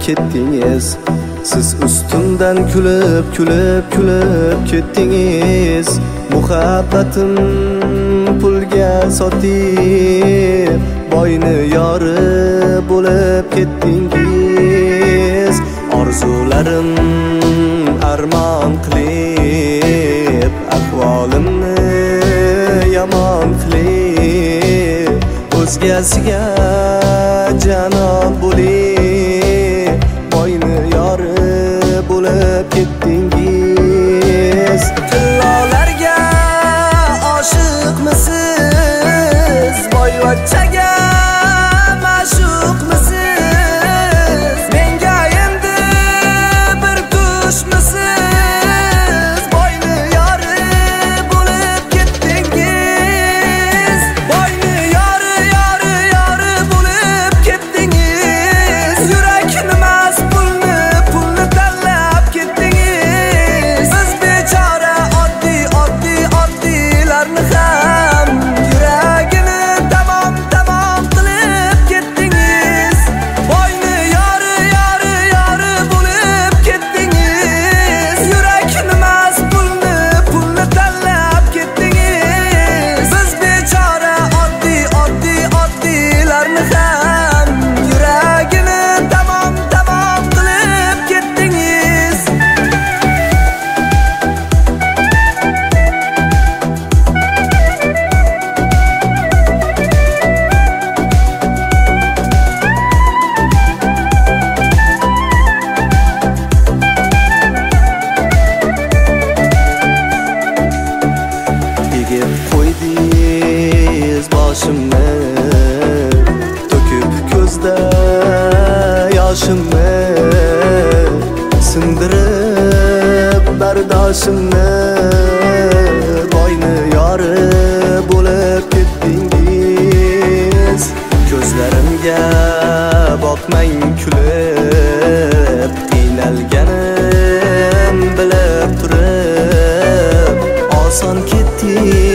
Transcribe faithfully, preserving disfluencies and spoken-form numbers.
ketdingiz. Siz ustimdan kulib kulib kulib ketdingiz. Muhabbatim pulga sotib boyni yori bo'lib ketdingiz. Orzularim armon qilib ahvolimni yomon qilib o'zgasiga janon bo'lib boyni yori bo'lib ketdingiz. Tillolarga oshiqmisiz? Boyvachchaga ma'shuqmisiz? Menga endi bir tushmisiz? Boyni yori bo'lib ketdingiz. Boyni yori yori yori bo'lib ketdingiz. Yurakni emas pulni pulni tanlab ketdingiz. Siz bechora oddiy oddiy oddiylarni ham yuragini tamom tamom qilib ketdingiz. Boyni yori yori yori bo'lib ketdingiz. Yurakni emas pulni pulni tanlab ketdingiz. Siz bechora oddiy oddiy oddiylarni ham yuragini tamom tamom qilib ketdingiz. Egib qo'ydingiz boshimni, to'kib ko'zda yoshimni, sindirib bardoshimni. Boyni yori bo'lib ketdingiz. Ko'zlarimga boqmang kulib, qiynalganim bilib turib oson ketdi